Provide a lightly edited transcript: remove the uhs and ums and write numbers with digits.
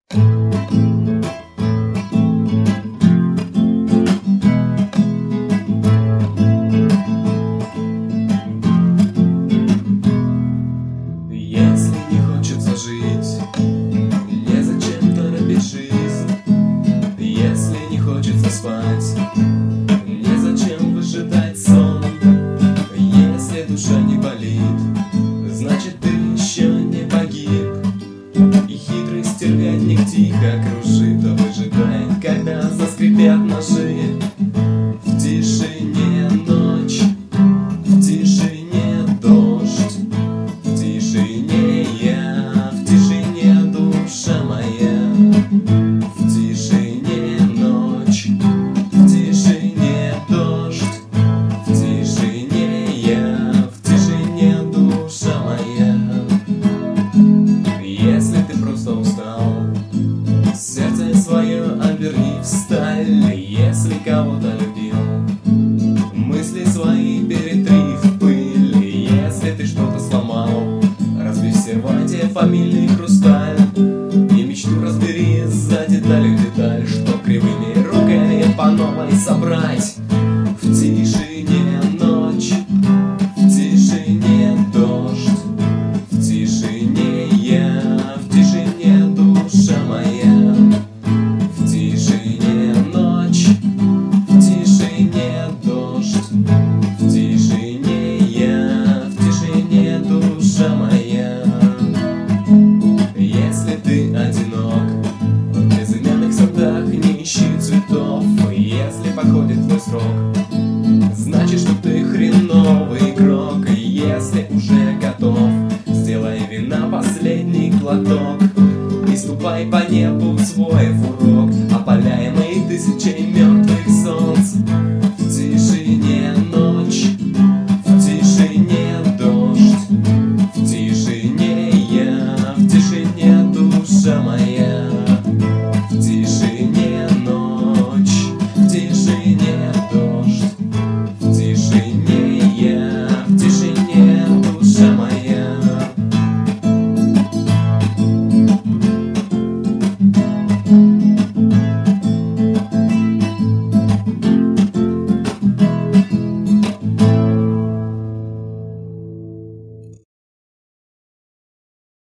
Если не хочется жить, незачем торопить жизнь. Если не хочется спать, незачем выжидать сон. Если душа не болит, значит ты еще не погиб. И хитрый стервятник тихо кружит, выжидает, когда заскрипят ножи. В тишине ночь, в тишине дождь, в тишине я, в тишине душа моя. В тишине ночь, в тишине дождь, в тишине я, в тишине душа моя. Если ты просто устал, сердце свое оберни в сталь. Если кого-то любил, мысли свои перетри в пыль. Если ты что-то сломал, разбей в серванте фамилии хрусталь. И мечту разбери за деталь в деталь, чтоб кривыми руками по новой собрать. В тишине ночь, в тишине дождь, в тишине я, в тишине душа моя. В тишине ночь, в тишине дождь, в тишине я, в тишине душа моя. Если ты одинок, в безымянных садах не ищи цветов. Если подходит твой срок, значит, что ты хреновый игрок. Если уже готов, сделай вина последний глоток и ступай по небу в свой